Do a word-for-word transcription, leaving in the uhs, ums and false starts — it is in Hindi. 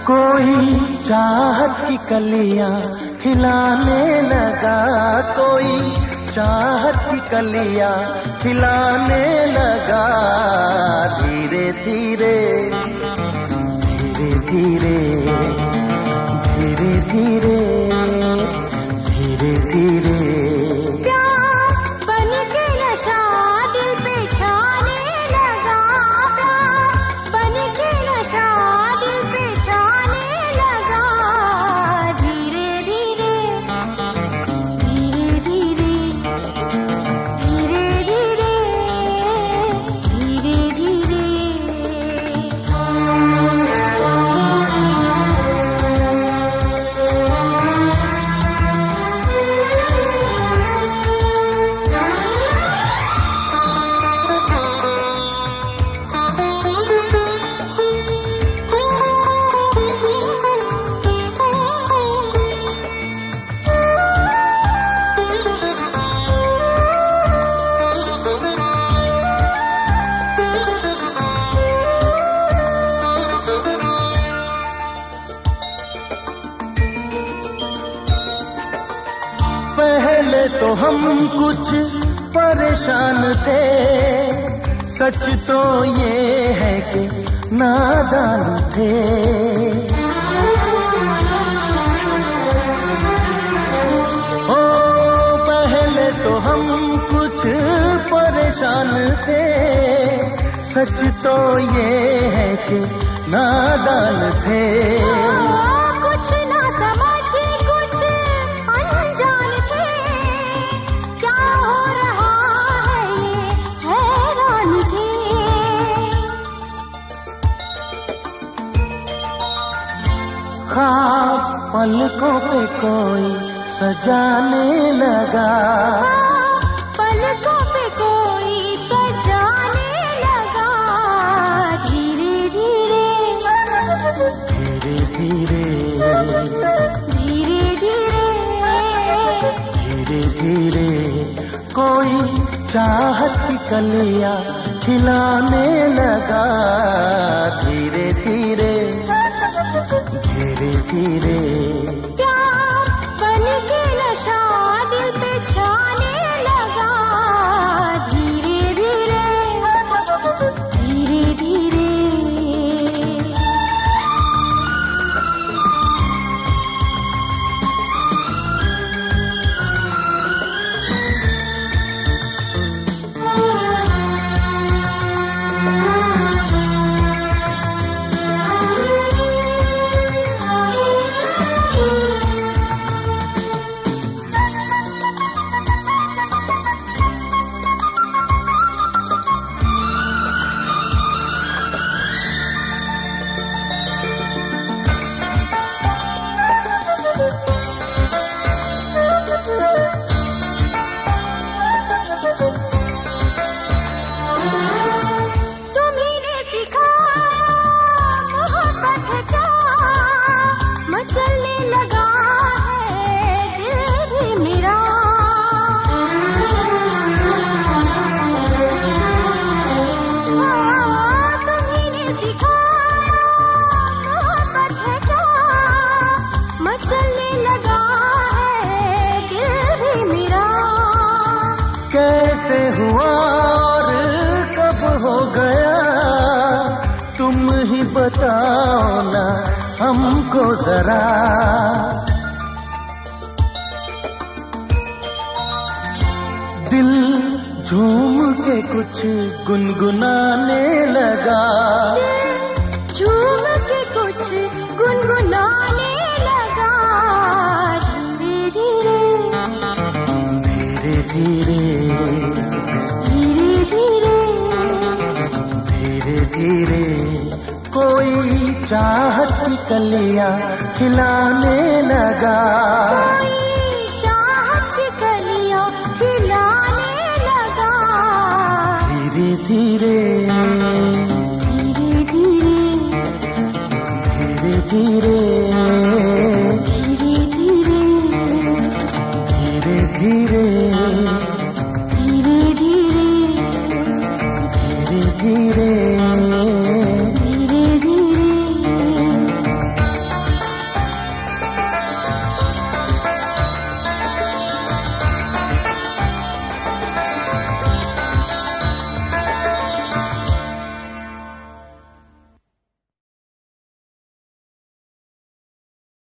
कोई चाहत की कलियां खिलाने लगा, कोई चाहत की कलियां खिलाने लगा। धीरे धीरे धीरे धीरे धीरे धीरे धीरे धीरे पहले तो हम कुछ परेशान थे, सच तो ये है कि नादान थे। ओ पहले तो हम कुछ परेशान थे, सच तो ये है कि नादान थे। ख्वाब पलकों पे कोई सजाने लगा, पलकों पे कोई सजाने लगा। धीरे धीरे धीरे धीरे धीरे धीरे धीरे धीरे कोई चाहत की कलियां खिलाने लगा। धीरे धीरे धीरे धीरे प्यार बन के नशा दिल पे छाने लगा। धीरे धीरे धीरे धीरे चलने लगा है दिल भी मेरा। तुम्हीं ने सिखाया मोहब्बत है क्या, मचलने लगा है दिल भी मेरा। कैसे हुआ और कब हो गया, तुम ही बताओ ना हमको जरा। दिल झूम के कुछ गुनगुनाने लगा, झूम के कुछ गुनगुनाने लगा। धीरे धीरे धीरे धीरे धीरे धीरे धीरे धीरे कोई चाहत की कलियां खिलाने लगा, कोई चाहत की कलियां खिलाने लगा। धीरे धीरे धीरे धीरे धीरे धीरे